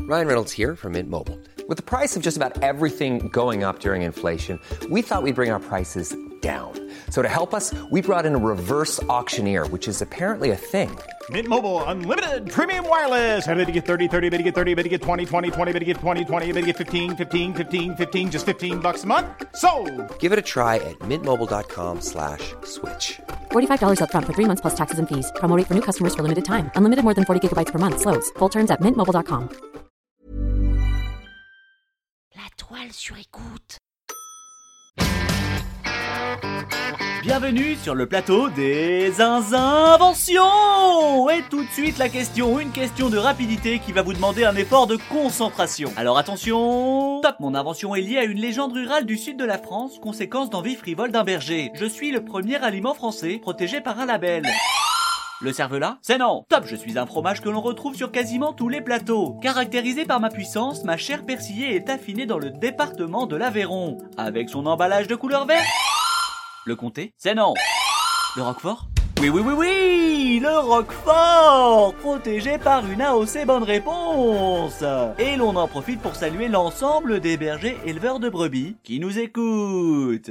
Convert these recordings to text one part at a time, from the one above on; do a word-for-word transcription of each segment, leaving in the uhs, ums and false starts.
Ryan Reynolds here from Mint Mobile. With the price of just about everything going up during inflation, we thought we'd bring our prices down. So to help us, we brought in a reverse auctioneer, which is apparently a thing. Mint Mobile Unlimited Premium Wireless. How to get thirty, thirty, how to get thirty, how to get twenty, twenty, twenty, how to get twenty, twenty, how to get fifteen, fifteen, fifteen, fifteen, just fifteen bucks a month? Sold! Give it a try at mintmobile.com slash switch. forty-five dollars up front for three months plus taxes and fees. Promo rate for new customers for limited time. Unlimited more than forty gigabytes per month. Slows full terms at mint mobile dot com. La toile sur écoute. Bienvenue sur le plateau des inventions. Et tout de suite la question, une question de rapidité qui va vous demander un effort de concentration. Alors attention, top. Mon invention est liée à une légende rurale du sud de la France, conséquence d'envie frivole d'un berger. Je suis le premier aliment français protégé par un label. Le cervelas? C'est non. Top, je suis un fromage que l'on retrouve sur quasiment tous les plateaux. Caractérisé par ma puissance, ma chair persillée est affinée dans le département de l'Aveyron. Avec son emballage de couleur verte? Le comté? C'est non. Le roquefort? Oui, oui, oui, oui! Le roquefort! Protégé par une A O C, bonne réponse! Et l'on en profite pour saluer l'ensemble des bergers éleveurs de brebis qui nous écoutent.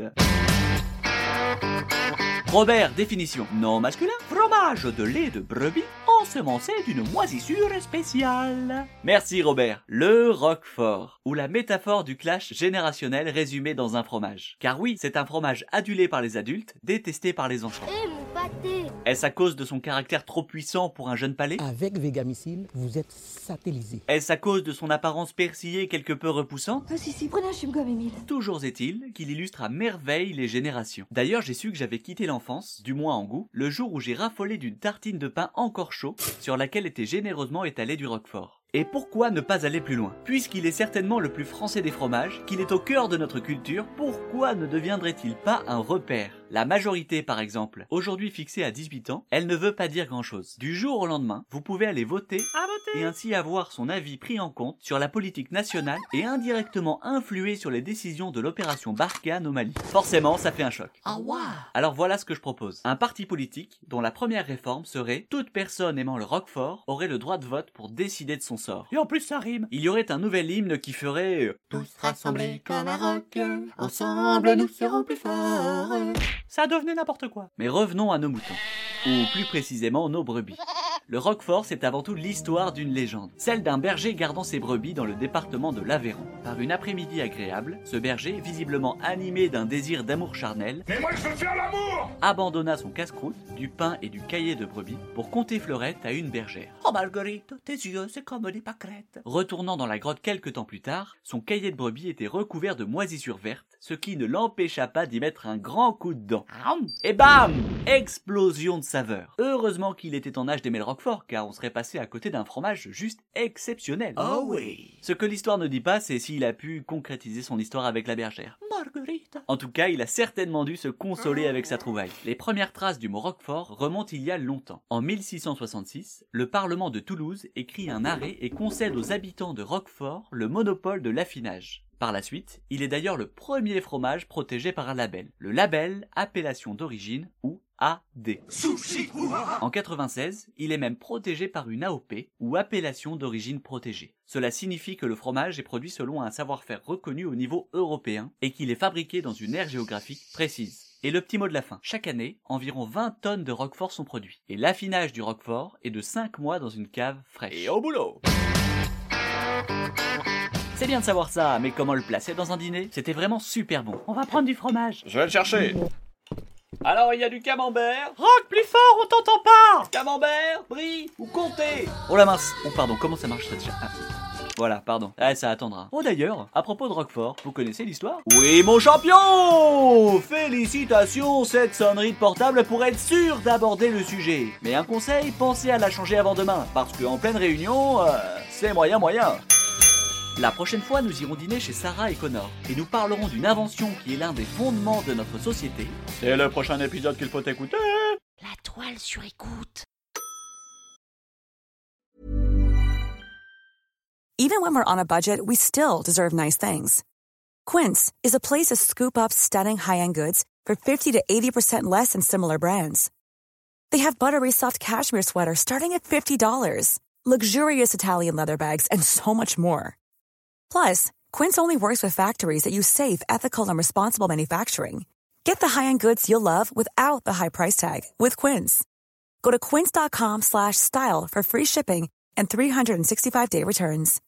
Robert, définition. Non masculin, fromage de lait de brebis ensemencé d'une moisissure spéciale. Merci Robert. Le roquefort, ou la métaphore du clash générationnel résumé dans un fromage. Car oui, c'est un fromage adulé par les adultes, détesté par les enfants. Eh mon pâté! Est-ce à cause de son caractère trop puissant pour un jeune palais? Avec Vegamicile, vous êtes satellisé. Est-ce à cause de son apparence persillée quelque peu repoussante? Ah si si, prenez un chewing-gum, Émile. Toujours est-il qu'il illustre à merveille les générations. D'ailleurs, j'ai su que j'avais quitté l'enfance, du moins en goût, le jour où j'ai raffolé d'une tartine de pain encore chaud, sur laquelle était généreusement étalé du roquefort. Et pourquoi ne pas aller plus loin? Puisqu'il est certainement le plus français des fromages, qu'il est au cœur de notre culture, pourquoi ne deviendrait-il pas un repère? La majorité, par exemple, aujourd'hui fixée à dix-huit ans, elle ne veut pas dire grand-chose. Du jour au lendemain, vous pouvez aller voter, à voter, et ainsi avoir son avis pris en compte sur la politique nationale et indirectement influer sur les décisions de l'opération Barkhane au Mali. Forcément, ça fait un choc. Ah waouh! Alors voilà ce que je propose. Un parti politique dont la première réforme serait toute personne aimant le roquefort aurait le droit de vote pour décider de son sort. Et en plus ça rime. Il y aurait un nouvel hymne qui ferait tous rassemblés comme un roc, ensemble nous serons plus forts. Ça devenait n'importe quoi. Mais revenons à nos moutons, ou plus précisément nos brebis. Le roquefort, c'est avant tout l'histoire d'une légende, celle d'un berger gardant ses brebis dans le département de l'Aveyron. Par une après-midi agréable, ce berger, visiblement animé d'un désir d'amour charnel, Mais moi je veux faire l'amour! abandonna son casse-croûte, du pain et du cahier de brebis pour conter fleurette à une bergère. Oh Marguerite, tes yeux c'est comme des pâquerettes. Retournant dans la grotte quelques temps plus tard, son cahier de brebis était recouvert de moisissures vertes, ce qui ne l'empêcha pas d'y mettre un grand coup de dent. Et bam! Explosion de saveur. Heureusement qu'il était en âge d'aimer le roquefort, car on serait passé à côté d'un fromage juste exceptionnel. Oh oui! Ce que l'histoire ne dit pas, c'est s'il a pu concrétiser son histoire avec la bergère. Marguerite! En tout cas, il a certainement dû se consoler avec sa trouvaille. Les premières traces du mot roquefort remontent il y a longtemps. En mille six cent soixante-six, le Parlement de Toulouse écrit un arrêt et concède aux habitants de Roquefort le monopole de l'affinage. Par la suite, il est d'ailleurs le premier fromage protégé par un label, le label Appellation d'origine ou A D. En quatre-vingt-seize, il est même protégé par une A O P ou Appellation d'origine protégée. Cela signifie que le fromage est produit selon un savoir-faire reconnu au niveau européen et qu'il est fabriqué dans une aire géographique précise. Et le petit mot de la fin, chaque année, environ vingt tonnes de roquefort sont produits. Et l'affinage du roquefort est de cinq mois dans une cave fraîche. Et au boulot! C'est bien de savoir ça, mais comment le placer dans un dîner? C'était vraiment super bon. On va prendre du fromage. Je vais le chercher. Alors il y a du camembert. Rock plus fort, on t'entend pas. Camembert, brie ou comté. Oh la mince. Oh pardon, comment ça marche ça déjà? Ah. Voilà, pardon. Ah, ça attendra. Oh d'ailleurs, à propos de Roquefort, vous connaissez l'histoire? Oui, mon champion! Félicitations, cette sonnerie de portable pour être sûr d'aborder le sujet. Mais un conseil, pensez à la changer avant demain, parce qu'en pleine réunion, euh, c'est moyen moyen. La prochaine fois, nous irons dîner chez Sarah et Connor, et nous parlerons d'une invention qui est l'un des fondements de notre société. C'est le prochain épisode qu'il faut écouter. La toile sur écoute. Even when we're on a budget, we still deserve nice things. Quince is a place to scoop up stunning high-end goods for fifty to eighty percent less than similar brands. They have buttery soft cashmere sweaters starting at fifty dollars, luxurious Italian leather bags, and so much more. Plus, Quince only works with factories that use safe, ethical, and responsible manufacturing. Get the high-end goods you'll love without the high price tag with Quince. Go to quince.com slash style for free shipping and three sixty-five day returns.